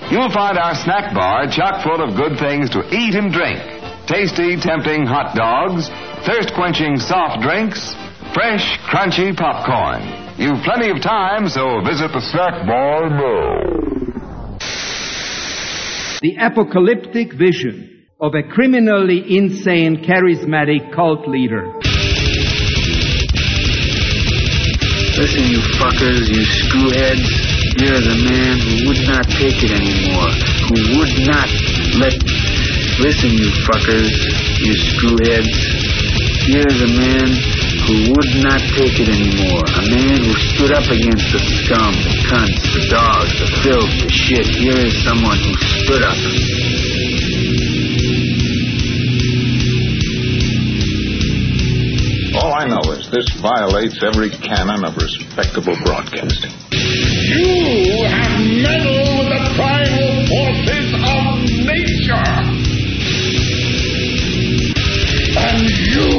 You'll find our snack bar chock full of good things to eat and drink. Tasty, tempting hot dogs, thirst-quenching soft drinks, fresh, crunchy popcorn. You've plenty of time, so visit the snack bar now. The apocalyptic vision of a criminally insane, charismatic cult leader. Listen, you fuckers, you screwheads. Here's a man who would not take it anymore. Who would not let... Listen, you fuckers, you screwheads. Here's a man who would not take it anymore. A man who stood up against the scum, the cunts, the dogs, the filth, the shit. Here is someone who stood up. All I know is this violates every canon of respectable broadcasting. You have meddled with the primal forces of nature. And you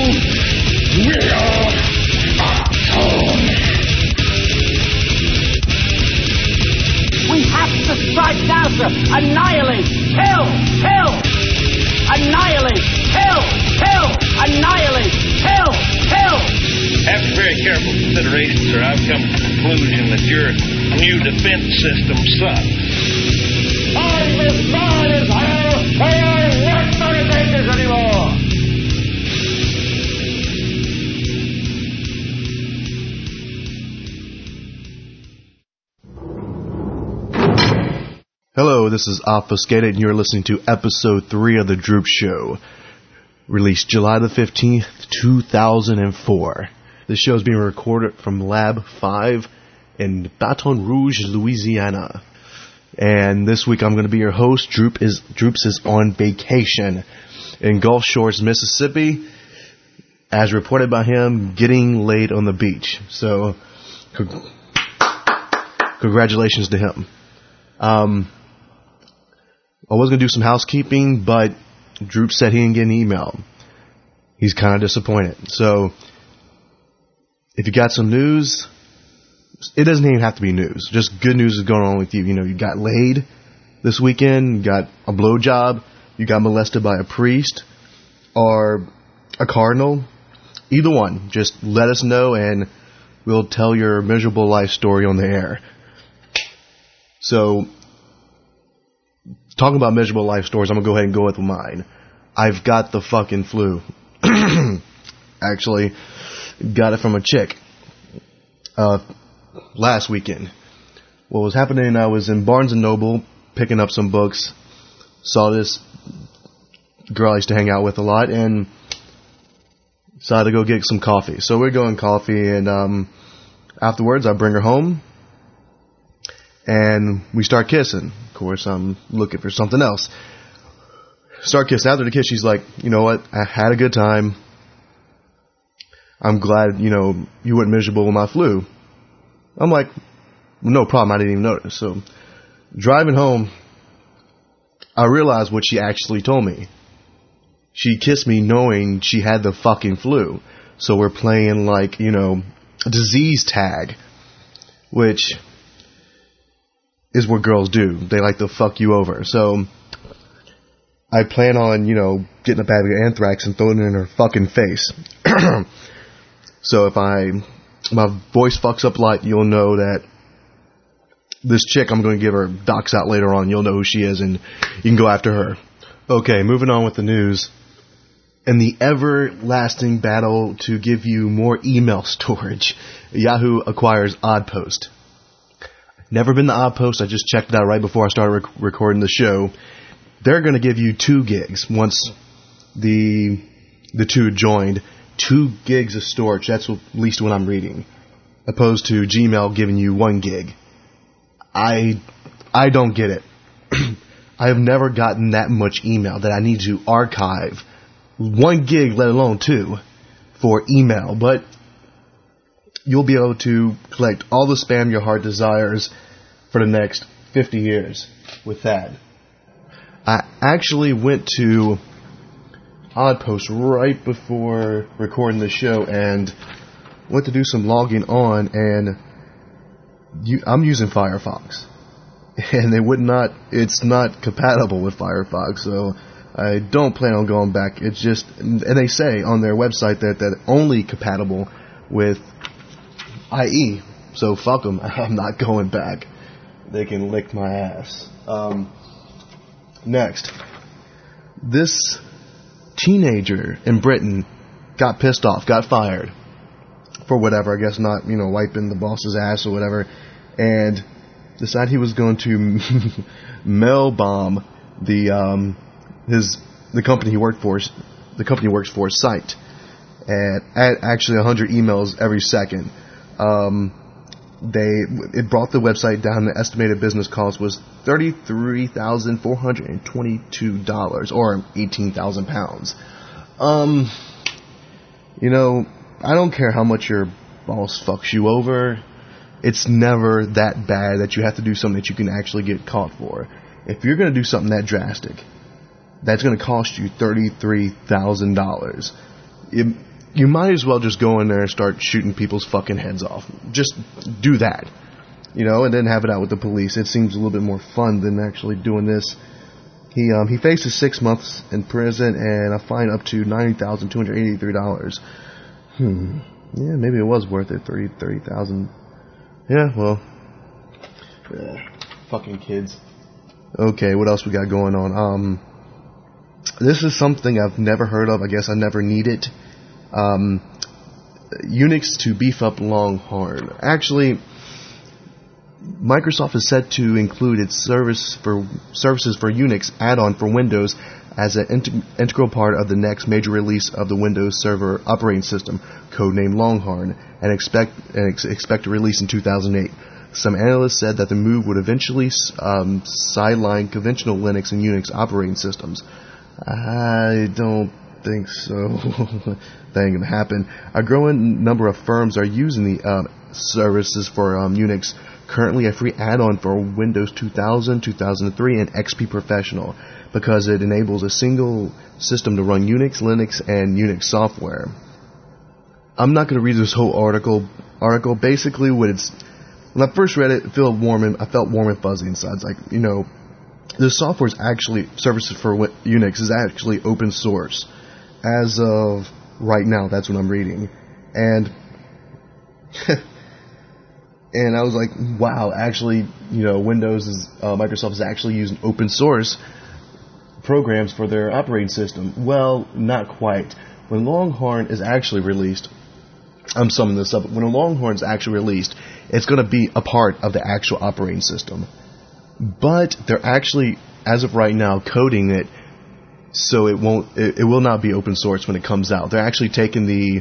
will atone. We have to strike now, sir. Annihilate. Kill. Kill. Annihilate. Kill. Kill. Annihilate. Kill. Kill. After very careful consideration, sir, I've come to the conclusion that your new defense system sucks. I'm as mad as hell. I ain't not gonna take this anymore. Hello, this is Obfuscated, and you're listening to Episode 3 of The Droop Show, released July the 15th, 2004. This show is being recorded from Lab 5 in Baton Rouge, Louisiana. And this week I'm going to be your host. Droops is on vacation in Gulf Shores, Mississippi, as reported by him, getting laid on the beach. So, congratulations to him. I was going to do some housekeeping, but Droop said he didn't get an email. He's kind of disappointed. So, if you got some news, it doesn't even have to be news. Just good news is going on with you. You know, you got laid this weekend, you got a blowjob, you got molested by a priest, or a cardinal. Either one. Just let us know and we'll tell your miserable life story on the air. So, talking about miserable life stories, I'm going to go ahead and go with mine. I've got the fucking flu. Actually, got it from a chick last weekend. What was happening, I was in Barnes & Noble picking up some books. Saw this girl I used to hang out with a lot and decided to go get some coffee. So we're going coffee, and afterwards I bring her home. And we start kissing. Of course, I'm looking for something else. Start kissing. After the kiss, she's like, you know what? I had a good time. I'm glad, you weren't miserable with my flu. I'm like, no problem. I didn't even notice. So, driving home, I realized what she actually told me. She kissed me knowing she had the fucking flu. So we're playing like, a disease tag, which is what girls do. They like to fuck you over. So I plan on, getting a bag of anthrax and throwing it in her fucking face. So if my voice fucks up a lot, you'll know that this chick, I'm going to give her docs out later on. You'll know who she is and you can go after her. Okay, moving on with the news. In the everlasting battle to give you more email storage, Yahoo acquires Oddpost. Never been to Oddpost. I just checked it out right before I started recording the show. They're going to give you 2 gigs once the two joined. 2 gigs of storage. That's at least what I'm reading. Opposed to Gmail giving you 1 gig. I don't get it. I have never gotten that much email that I need to archive 1 gig, let alone 2, for email. But you'll be able to collect all the spam your heart desires for the next 50 years with that. I actually went to Oddpost right before recording the show and went to do some logging on, and I'm using Firefox. and it's not compatible with Firefox, so I don't plan on going back. It's just, and they say on their website that only compatible with IE, so fuck them. I'm not going back. They can lick my ass. Next, this teenager in Britain got pissed off, got fired for whatever, I guess not, wiping the boss's ass or whatever, and decided he was going to mail bomb the company he worked for, site, and at actually 100 emails every second. It brought the website down. The estimated business cost was $33,422, or 18,000 pounds. I don't care how much your boss fucks you over. It's never that bad that you have to do something that you can actually get caught for. If you're going to do something that drastic, that's going to cost you $33,000. You might as well just go in there and start shooting people's fucking heads off. Just do that, and then have it out with the police. It seems a little bit more fun than actually doing this. He faces 6 months in prison and a fine up to $90,283. Yeah, maybe it was worth it. 30,000. Yeah, well, fucking kids. Okay, what else we got going on? This is something I've never heard of. I guess I never need it. Unix to beef up Longhorn. Actually, Microsoft is set to include its services for Unix add-on for Windows as an integral part of the next major release of the Windows Server operating system, codenamed Longhorn, and expect to release in 2008. Some analysts said that the move would eventually sideline conventional Linux and Unix operating systems. I don't think so. That ain't gonna happen. A growing number of firms are using the services for Unix. Currently a free add-on for Windows 2000, 2003, and XP Professional, because it enables a single system to run Unix, Linux, and Unix software. I'm not going to read this whole article. Basically, when I first read it, I felt warm and fuzzy inside. It's like, the software is actually, services for Unix is actually open source. As of right now, that's what I'm reading. And and I was like, wow, actually, Microsoft is actually using open source programs for their operating system. Well, not quite. When Longhorn is actually released, I'm summing this up, when a Longhorn is actually released, it's going to be a part of the actual operating system. But they're actually, as of right now, coding it so it will not be open source when it comes out. They're actually taking the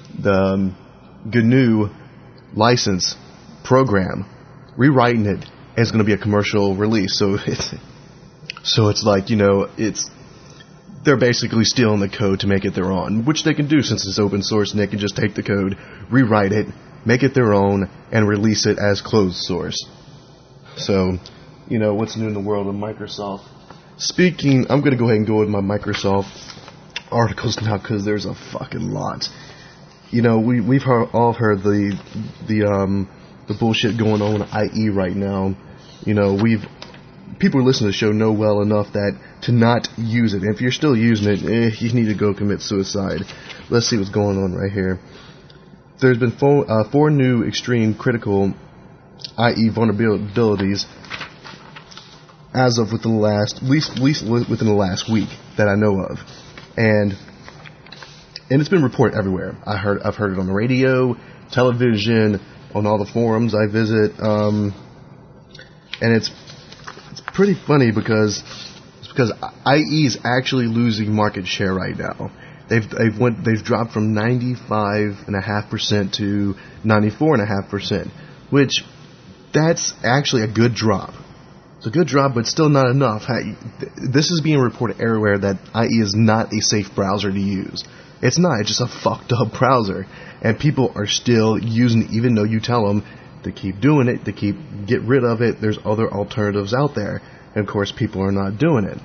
GNU license program, rewriting it, and it's going to be a commercial release. So it's like, they're basically stealing the code to make it their own, which they can do since it's open source, and they can just take the code, rewrite it, make it their own, and release it as closed source. So, what's new in the world of Microsoft? Speaking, I'm going to go ahead and go with my Microsoft articles now, because there's a fucking lot. We've all heard the bullshit going on with IE right now. People who listen to the show know well enough that to not use it. And if you're still using it, you need to go commit suicide. Let's see what's going on right here. There's been four new extreme critical IE vulnerabilities as of within the last, at least within the last week that I know of, and it's been reported everywhere. I've heard it on the radio, television, on all the forums I visit, and it's pretty funny because IE is actually losing market share right now. They've dropped from 95.5% to 94.5%, which that's actually a good drop. It's a good drop, but still not enough. This is being reported everywhere that IE is not a safe browser to use. It's not. It's just a fucked up browser, and people are still using it, even though you tell them to keep doing it, to get rid of it. There's other alternatives out there, and of course, people are not doing it.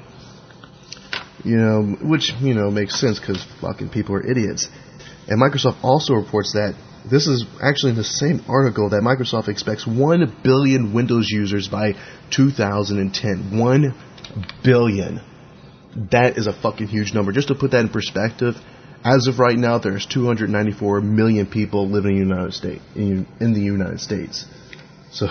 Which makes sense because fucking people are idiots. And Microsoft also reports that This is actually in the same article that Microsoft expects 1 billion Windows users by 2010. 1 billion. That is a fucking huge number. Just to put that in perspective, as of right now, there's 294 million people living in the United States. So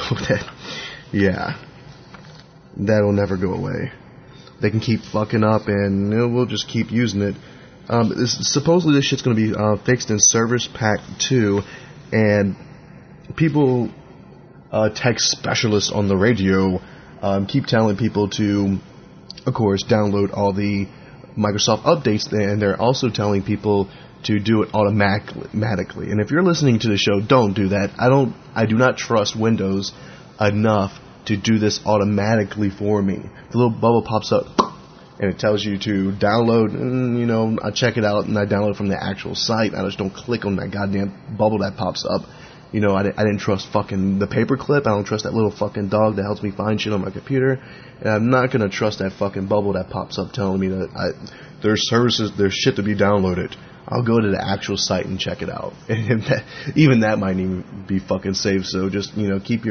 that'll never go away. They can keep fucking up, and we'll just keep using it. Supposedly this shit's going to be fixed in Service Pack 2, and people, tech specialists on the radio, keep telling people to, of course, download all the Microsoft updates, and they're also telling people to do it automatically. And if you're listening to the show, don't do that. I do not trust Windows enough to do this automatically for me. The little bubble pops up, and it tells you to download, and, I check it out, and I download from the actual site. I just don't click on that goddamn bubble that pops up. I didn't trust fucking the paperclip. I don't trust that little fucking dog that helps me find shit on my computer. And I'm not going to trust that fucking bubble that pops up telling me that there's shit to be downloaded. I'll go to the actual site and check it out. And even that might even be fucking safe. So just, keep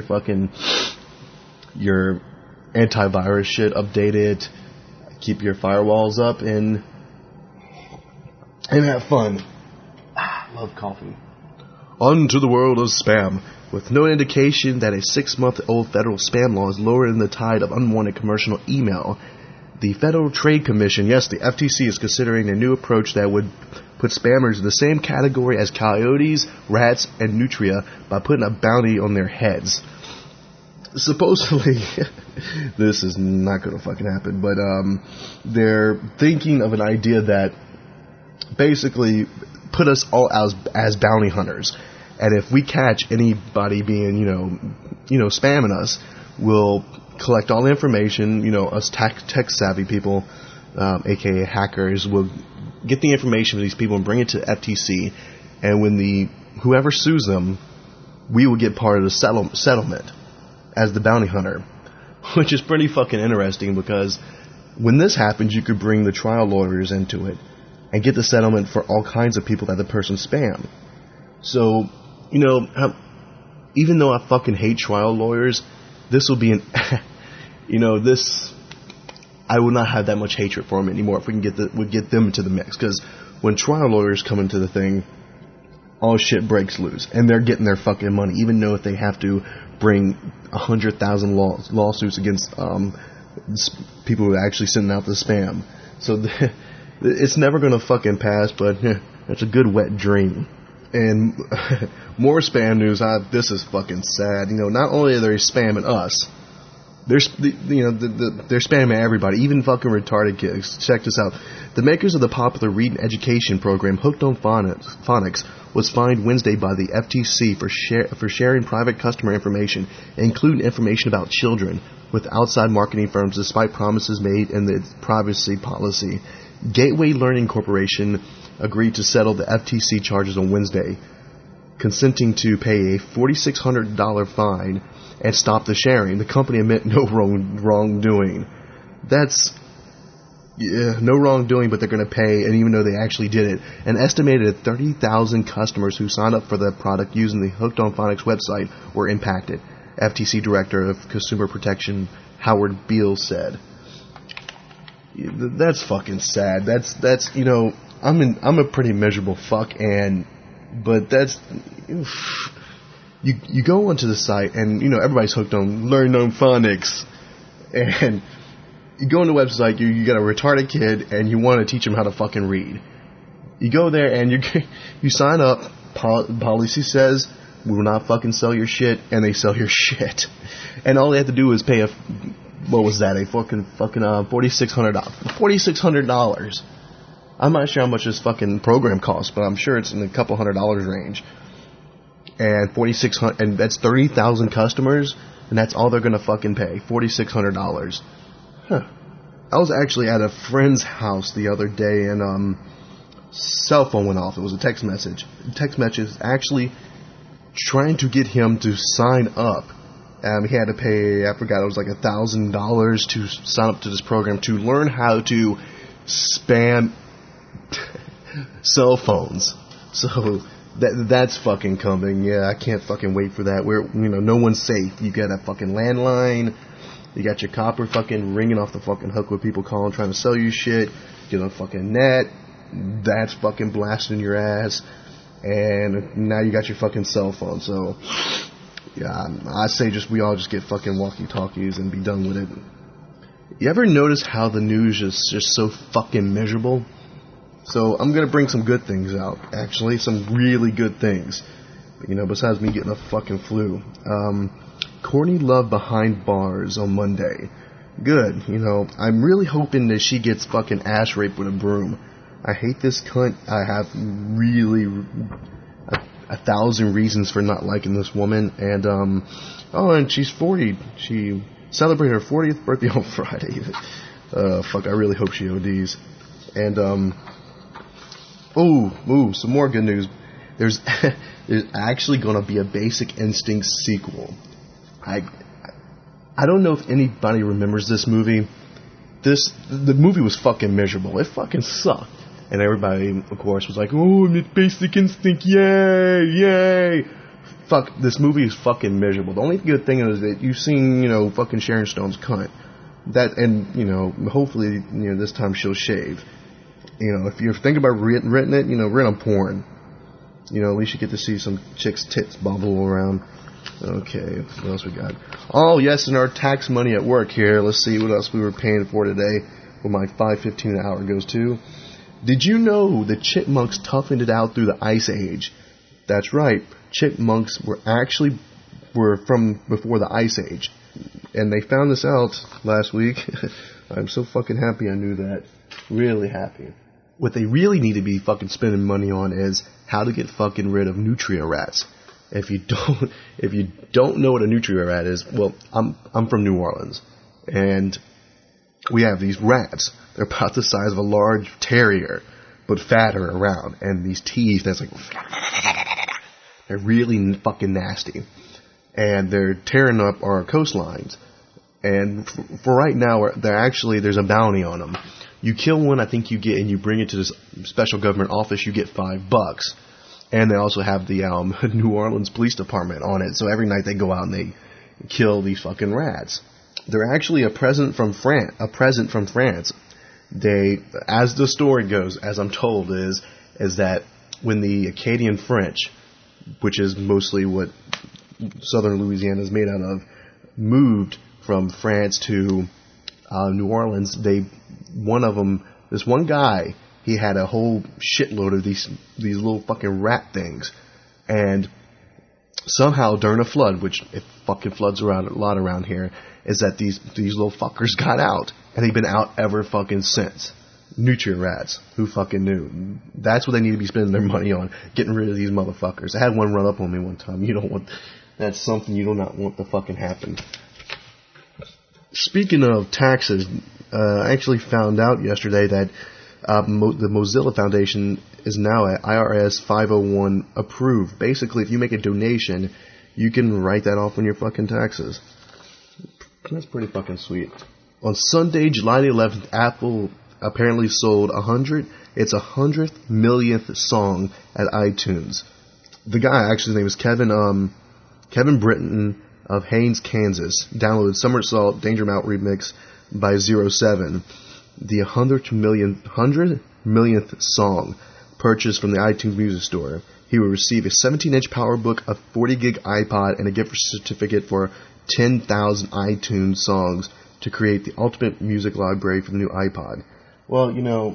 your antivirus shit updated. Keep your firewalls up and have fun. Love coffee. On to the world of spam. With no indication that a 6-month-old federal spam law is lowering the tide of unwanted commercial email, the Federal Trade Commission, yes, the FTC, is considering a new approach that would put spammers in the same category as coyotes, rats, and nutria by putting a bounty on their heads. Supposedly, this is not going to fucking happen, but they're thinking of an idea that basically put us all as bounty hunters. And if we catch anybody being, spamming us, we'll collect all the information, us tech-savvy people, aka hackers, will get the information from these people and bring it to the FTC. And when whoever sues them, we will get part of the settlement as the bounty hunter. Which is pretty fucking interesting, because when this happens, you could bring the trial lawyers into it and get the settlement for all kinds of people that the person spammed. So, even though I fucking hate trial lawyers, this will be I will not have that much hatred for them anymore if we can get them into the mix. Because when trial lawyers come into the thing, all shit breaks loose, and they're getting their fucking money, even though if they have to bring 100,000 lawsuits against people who are actually sending out the spam. So it's never going to fucking pass, but it's a good wet dream. And more spam news. This is fucking sad. Not only are they spamming us, they're spamming everybody, even fucking retarded kids. Check this out. The makers of the popular reading education program Hooked on Phonics was fined Wednesday by the FTC for sharing private customer information, including information about children, with outside marketing firms despite promises made in the privacy policy. Gateway Learning Corporation agreed to settle the FTC charges on Wednesday, consenting to pay a $4,600 fine and stop the sharing. The company admit no wrongdoing. That's no wrongdoing, but they're going to pay, and even though they actually did it, an estimated 30,000 customers who signed up for the product using the Hooked on Phonics website were impacted. FTC Director of Consumer Protection Howard Beale said. That's fucking sad. That's I'm a pretty miserable fuck, but that's you go onto the site and everybody's hooked on Learn on Phonics, and you go on the website, you got a retarded kid and you want to teach him how to fucking read. You go there and you sign up. Policy says we will not fucking sell your shit, and they sell your shit, and all they have to do is pay a fucking $4,600. I'm not sure how much this fucking program costs, but I'm sure it's in the couple $100 range. And $4,600, and that's 30,000 customers, and that's all they're gonna fucking pay, $4,600. Huh. I was actually at a friend's house the other day, and cell phone went off. It was a text message. The text message actually trying to get him to sign up. He had to pay, I forgot, it was like $1,000 to sign up to this program to learn how to spam cell phones. So That's fucking coming. Yeah, I can't fucking wait for that. No one's safe. You got a fucking landline. You got your copper fucking ringing off the fucking hook with people calling trying to sell you shit. Get on fucking net. That's fucking blasting your ass. And now you got your fucking cell phone. So, yeah, I say we all just get fucking walkie-talkies and be done with it. You ever notice how the news is just so fucking miserable? So I'm going to bring some good things out, actually. Some really good things. Besides me getting a fucking flu. Courtney Love behind bars on Monday. Good. I'm really hoping that she gets fucking ass raped with a broom. I hate this cunt. I have really 1,000 reasons for not liking this woman. And, and she's 40. She celebrated her 40th birthday on Friday. I really hope she ODs. And, some more good news. There's actually going to be a Basic Instinct sequel. I don't know if anybody remembers this movie. The movie was fucking miserable. It fucking sucked. And everybody, of course, was like, oh, Basic Instinct, yay, yay. Fuck, this movie is fucking miserable. The only good thing is that you've seen, fucking Sharon Stone's cunt. Hopefully, this time she'll shave. If you're thinking about renting it, rent on porn. At least you get to see some chick's tits bubble around. Okay, what else we got? Oh, yes, and our tax money at work here. Let's see what else we were paying for today. What my $5.15 an hour goes to. Did you know that chipmunks toughened it out through the Ice Age? That's right. Chipmunks were from before the Ice Age. And they found this out last week. I'm so fucking happy I knew that. Really happy. What they really need to be fucking spending money on is how to get fucking rid of nutria rats. If you don't know what a nutria rat is, well, I'm from New Orleans, and we have these rats. They're about the size of a large terrier, but fatter around, and these teeth that's like, they're really fucking nasty, and they're tearing up our coastlines. And for right now, there's a bounty on them. You kill one, I think and you bring it to this special government office, you get $5. And they also have the New Orleans Police Department on it. So every night they go out and they kill these fucking rats. They're actually a present from France. They, as the story goes, as I'm told, is that when the Acadian French, which is mostly what southern Louisiana is made out of, moved from France to New Orleans, this one guy, he had a whole shitload of these little fucking rat things. And somehow during a flood, which it fucking floods around a lot around here, is that these little fuckers got out. And they've been out ever fucking since. Nutria rats. Who fucking knew? That's what they need to be spending their money on. Getting rid of these motherfuckers. I had one run up on me one time. That's something you do not want to fucking happen. Speaking of taxes, I actually found out yesterday that the Mozilla Foundation is now at IRS 501 approved. Basically, if you make a donation, you can write that off on your fucking taxes. That's pretty fucking sweet. On Sunday, July the 11th, Apple apparently sold 100th millionth song at iTunes. The guy, actually, his name is Kevin Britton of Haines, Kansas, downloaded Somersault Danger Mouse remix by 07. The 100 millionth song purchased from the iTunes Music Store. He will receive a 17-inch PowerBook, a 40-gig iPod, and a gift certificate for 10,000 iTunes songs to create the ultimate music library for the new iPod. Well,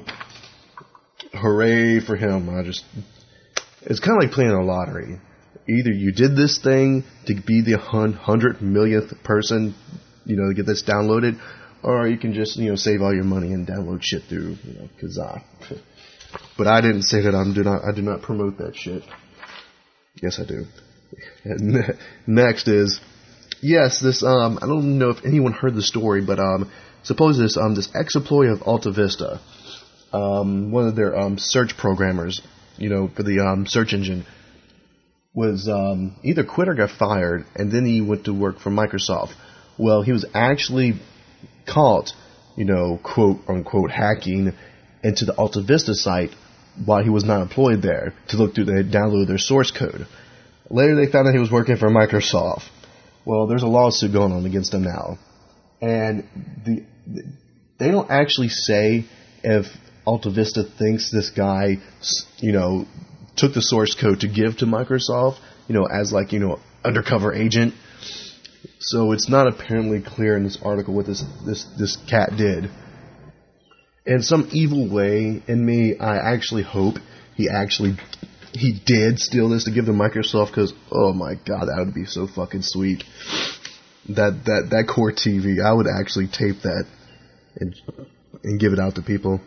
hooray for him. It's kind of like playing a lottery. Either you did this thing to be the 100 millionth person, to get this downloaded, or you can just, save all your money and download shit through, Kazaa. But I didn't say that. I do not promote that shit. Yes, I do. And next is, yes, this, I don't know if anyone heard the story, but, suppose this exploit of Alta Vista, one of their, search programmers, for the, search engine, was, either quit or got fired, and then he went to work for Microsoft. Well, he was actually caught, quote unquote, hacking into the Alta Vista site while he was not employed there to look through the download their source code. Later, they found out he was working for Microsoft. Well, there's a lawsuit going on against him now. And they don't actually say if Alta Vista thinks this guy, took the source code to give to Microsoft, as undercover agent. So it's not apparently clear in this article what this cat did. In some evil way in me, I actually hope he did steal this to give to Microsoft, because, oh my god, that would be so fucking sweet. That Core TV, I would actually tape that and give it out to people.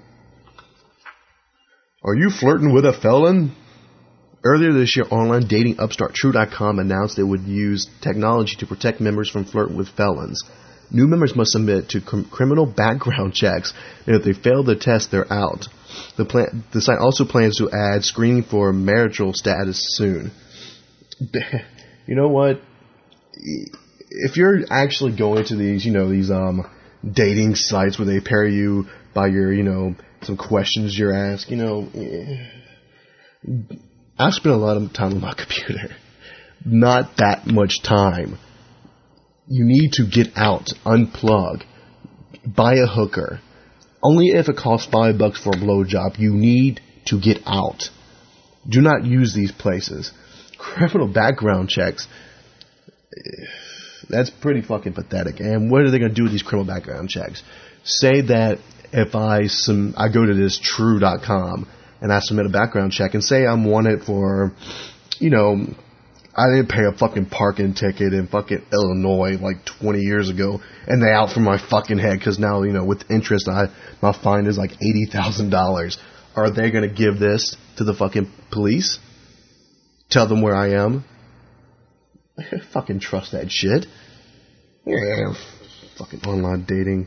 Are you flirting with a felon? Earlier this year, online dating upstart True.com announced it would use technology to protect members from flirting with felons. New members must submit to criminal background checks, and if they fail the test, they're out. The site also plans to add screening for marital status soon. You know what? If you're actually going to these, these dating sites where they pair you by your, some questions you're asked, I spend a lot of time on my computer. Not that much time. You need to get out, unplug, buy a hooker. Only if it costs $5 for a blowjob. You need to get out. Do not use these places. Criminal background checks. That's pretty fucking pathetic. And what are they going to do with these criminal background checks? Say that if I go to this True.com and I submit a background check and say I'm wanted for, I didn't pay a fucking parking ticket in fucking Illinois like 20 years ago, and they out for my fucking head because now, with interest, my fine is like $80,000. Are they going to give this to the fucking police? Tell them where I am? I fucking trust that shit. Yeah, fucking online dating.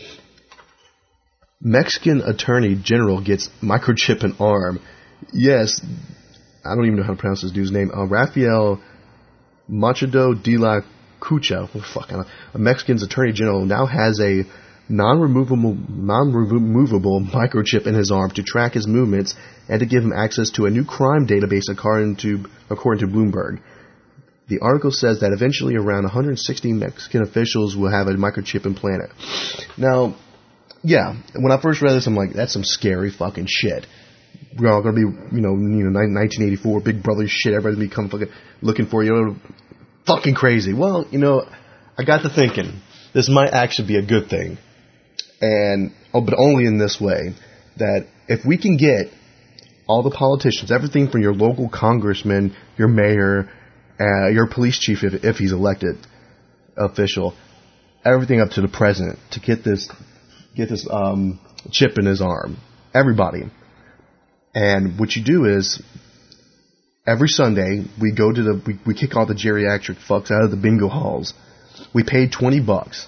Mexican Attorney General gets microchip in arm. Yes, I don't even know how to pronounce this dude's name. Rafael Machado de la Cucha, a Mexican's Attorney General, now has a non-removable microchip in his arm to track his movements and to give him access to a new crime database, according to Bloomberg. The article says that eventually around 160 Mexican officials will have a microchip implanted. Now, yeah, when I first read this, I'm like, that's some scary fucking shit. We're all going to be, 1984, Big Brother shit, everybody's going to be come fucking looking for you. Fucking crazy. Well, I got to thinking, this might actually be a good thing. But only in this way, that if we can get all the politicians, everything from your local congressman, your mayor, your police chief, if he's elected official, everything up to the president, to get this chip in his arm. Everybody. And what you do is, every Sunday, we go to we kick all the geriatric fucks out of the bingo halls. We paid $20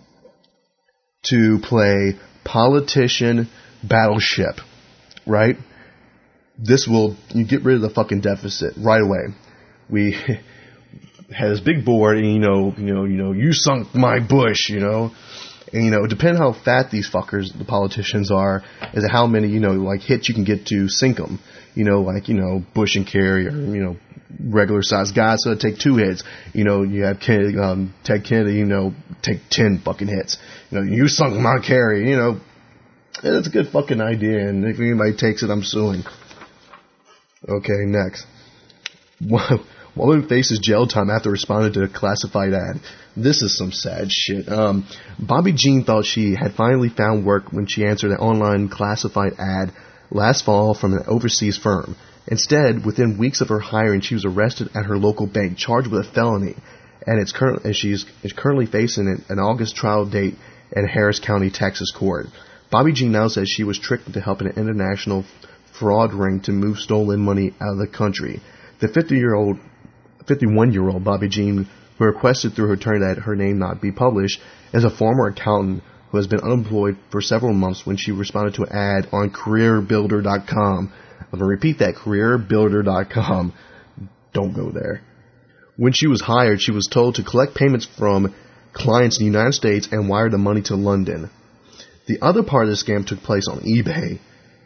to play Politician Battleship, right? You get rid of the fucking deficit right away. We had this big board, and you sunk my bush, And, depending how fat these fuckers, the politicians are, is how many, hits you can get to sink them. Bush and Kerry, or, regular sized guys, so it'd take 2 hits. You have Ted Kennedy, take 10 fucking hits. You sunk my Kerry, it's a good fucking idea, and if anybody takes it, I'm suing. Okay, next. Woman faces jail time after responding to a classified ad. This is some sad shit. Bobby Jean thought she had finally found work when she answered an online classified ad last fall from an overseas firm. Instead, within weeks of her hiring, she was arrested at her local bank, charged with a felony, and she's currently facing an August trial date in Harris County, Texas court. Bobby Jean now says she was tricked into helping an international fraud ring to move stolen money out of the country. The 51-year-old Bobby Jean, who requested through her attorney that her name not be published, is a former accountant who has been unemployed for several months when she responded to an ad on CareerBuilder.com. I'm going to repeat that, CareerBuilder.com. Don't go there. When she was hired, she was told to collect payments from clients in the United States and wire the money to London. The other part of the scam took place on eBay.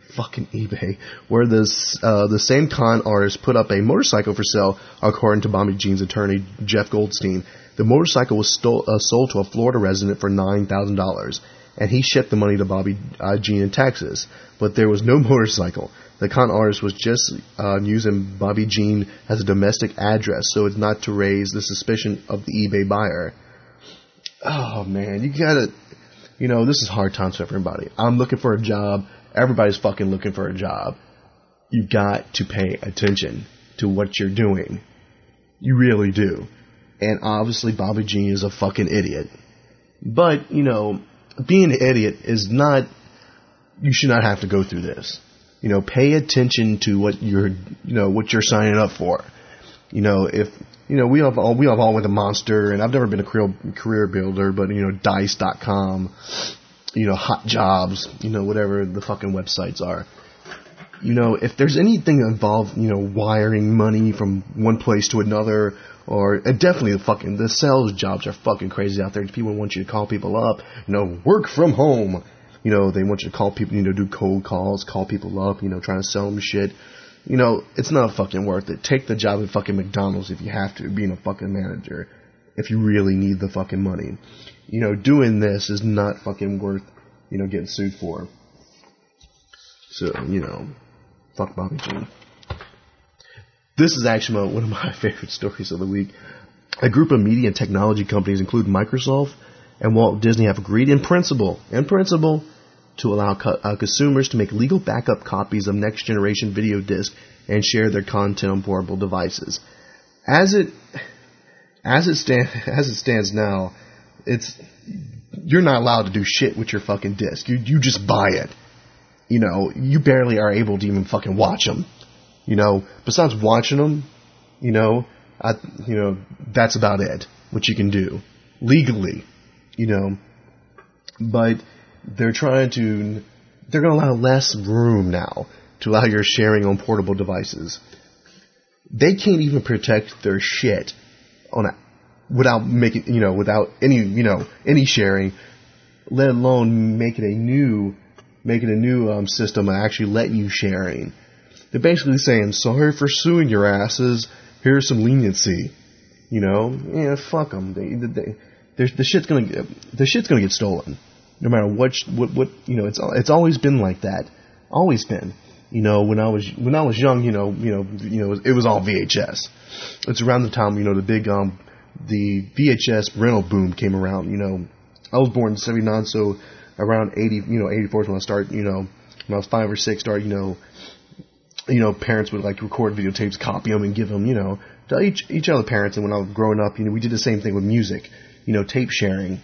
Fucking eBay, where the same con artist put up a motorcycle for sale, according to Bobby Jean's attorney, Jeff Goldstein. The motorcycle was sold to a Florida resident for $9,000, and he shipped the money to Bobby Jean in Texas. But there was no motorcycle. The con artist was just using Bobby Jean as a domestic address, so as not to raise the suspicion of the eBay buyer. Oh, man, you gotta... this is hard times for everybody. I'm looking for a job. Everybody's fucking looking for a job. You got to pay attention to what you're doing. You really do. And obviously Bobby Jean is a fucking idiot. But, being an idiot is not... You should not have to go through this. Pay attention to what you're signing up for. We have all with a Monster, and I've never been a career builder, but, Dice.com, Hot Jobs, whatever the fucking websites are. If there's anything involved, wiring money from one place to another, or definitely the sales jobs are fucking crazy out there. People want you to call people up, work from home. They want you to call people, do cold calls, call people up, trying to sell them shit. It's not fucking worth it. Take the job at fucking McDonald's if you have to, being a fucking manager, if you really need the fucking money. Doing this is not fucking worth, getting sued for. So, fuck Bobby Jean. This is actually one of my favorite stories of the week. A group of media and technology companies, including Microsoft and Walt Disney, have agreed in principle to allow consumers to make legal backup copies of next-generation video discs and share their content on portable devices. As it stands now, you're not allowed to do shit with your fucking disc. You just buy it. You barely are able to even fucking watch them. Besides watching them, that's about it. What you can do legally, but they're going to allow less room now to allow your sharing on portable devices. They can't even protect their shit without any sharing, let alone making a new system and actually let you sharing. They're basically saying, sorry for suing your asses. Here's some leniency. Fuck them. The shit's gonna get stolen. No matter what, it's always been like that. Always been. When I was young, it was all VHS. It's around the time, the big, the VHS rental boom came around. I was born in 79, so around 84 is when I started, when I was 5 or 6, started, parents would like record videotapes, copy them, and give them, to each other parents. And when I was growing up, we did the same thing with music, tape sharing.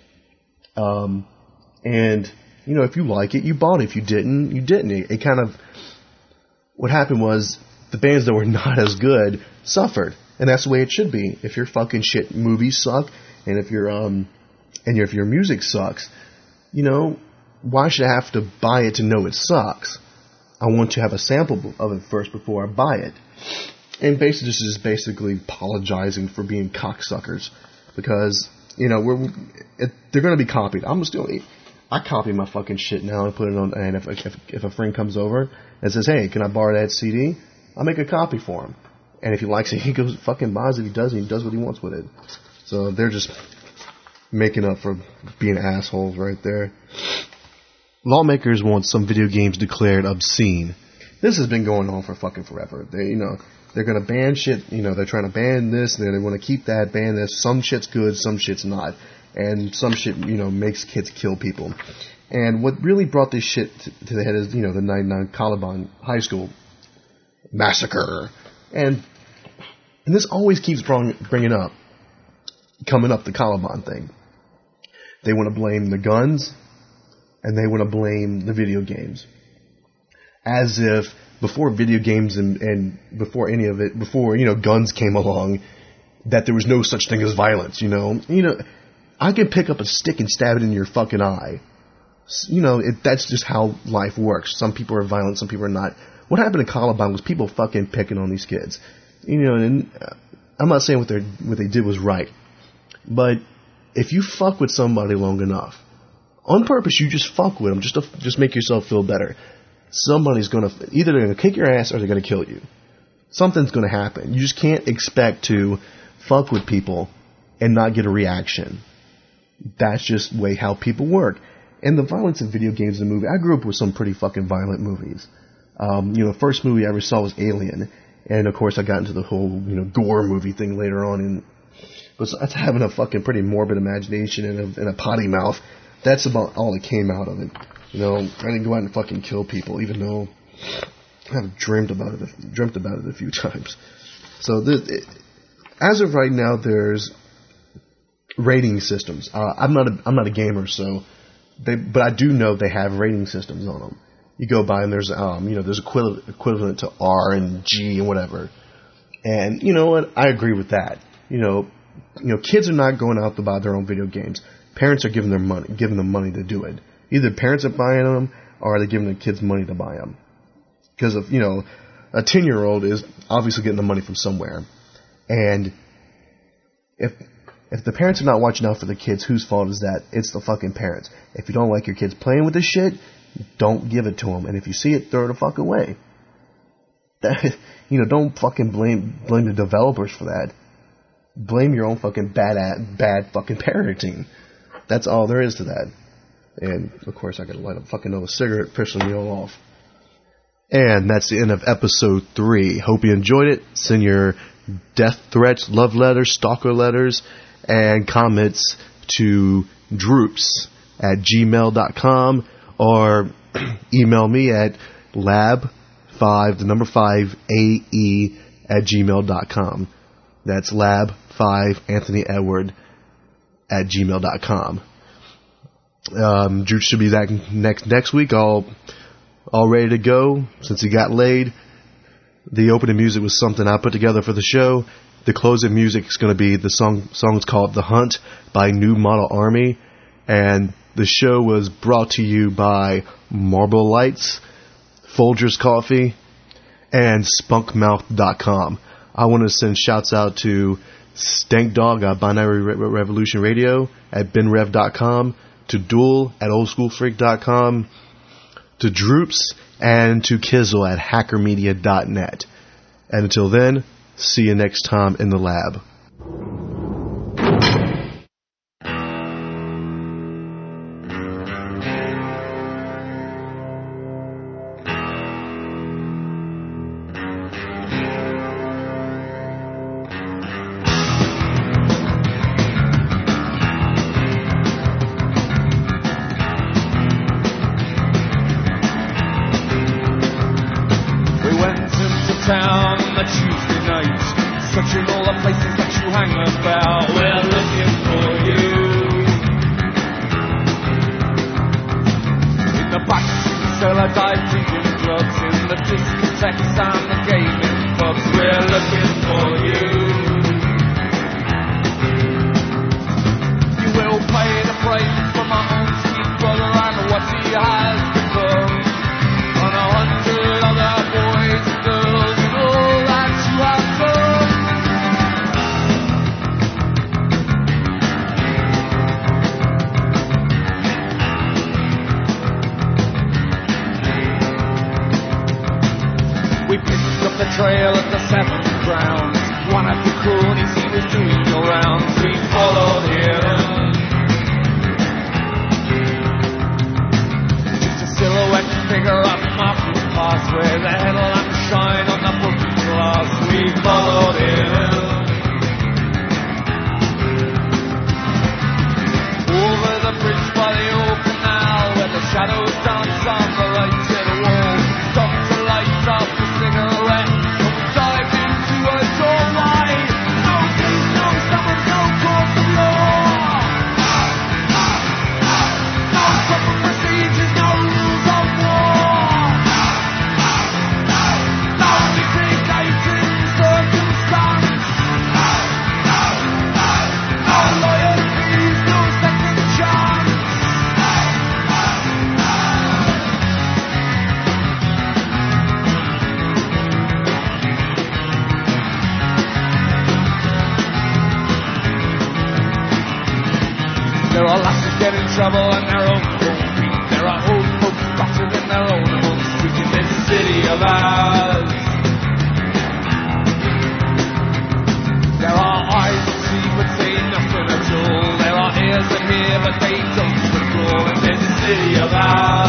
And, if you like it, you bought it. If you didn't, you didn't. It kind of, what happened was the bands that were not as good suffered. And that's the way it should be. If your fucking shit movies suck, and if your music sucks, why should I have to buy it to know it sucks? I want to have a sample of it first before I buy it. And basically, this is basically apologizing for being cocksuckers. Because, they're going to be copied. I copy my fucking shit now and put it on, and if a friend comes over and says, hey, can I borrow that CD? I'll make a copy for him. And if he likes it, he goes fucking buys it. He does what he wants with it. So they're just making up for being assholes right there. Lawmakers want some video games declared obscene. This has been going on for fucking forever. They're going to ban shit. They're trying to ban this. They want to keep that, ban this. Some shit's good, some shit's not. And some shit, makes kids kill people. And what really brought this shit to the head is, the 99 Columbine High School massacre. And this always keeps coming up, the Columbine thing. They want to blame the guns, and they want to blame the video games. As if before video games and before any of it, before, guns came along, that there was no such thing as violence, I can pick up a stick and stab it in your fucking eye. That's just how life works. Some people are violent, some people are not. What happened in Columbine was people fucking picking on these kids. And I'm not saying what they did was right. But if you fuck with somebody long enough, on purpose, you just fuck with them just to make yourself feel better. somebody's going to, either they're going to kick your ass or they're going to kill you. Something's going to happen. You just can't expect to fuck with people and not get a reaction. That's just the way how people work. And the violence in video games and movies, I grew up with some pretty fucking violent movies. The first movie I ever saw was Alien. And of course I got into the whole, gore movie thing later on. But that's having a fucking pretty morbid imagination and a potty mouth. That's about all that came out of it. I didn't go out and fucking kill people, even though I've dreamt about it a few times. So as of right now, there's rating systems. I'm not a gamer, but I do know they have rating systems on them. You go by and there's there's equivalent to R and G and whatever. And you know what? I agree with that. Kids are not going out to buy their own video games. Parents are giving them money to do it. Either parents are buying them or they're giving their kids money to buy them. Because a 10-year-old is obviously getting the money from somewhere. And if the parents are not watching out for the kids, whose fault is that? It's the fucking parents. If you don't like your kids playing with this shit, don't give it to them. And if you see it, throw it the fuck away. Don't fucking blame the developers for that. Blame your own fucking bad fucking parenting. That's all there is to that. And of course I gotta light up fucking another cigarette, pissing me all off. And that's the end of episode 3. Hope you enjoyed it. Send your death threats, love letters, stalker letters, and comments to droops@gmail.com or email me at lab5ae@gmail.com. That's lab5anthonyedward@gmail.com. Droops should be back next week, all ready to go since he got laid. The opening music was something I put together for the show. The closing music is going to be the song's called The Hunt by New Model Army. And the show was brought to you by Marble Lights, Folgers Coffee, and spunkmouth.com. I want to send shouts out to Stank Dog at Binary Revolution Radio at benrev.com, to Duel at oldschoolfreak.com, to Droops, and to Kizzle at hackermedia.net. And until then, see you next time in the lab. now.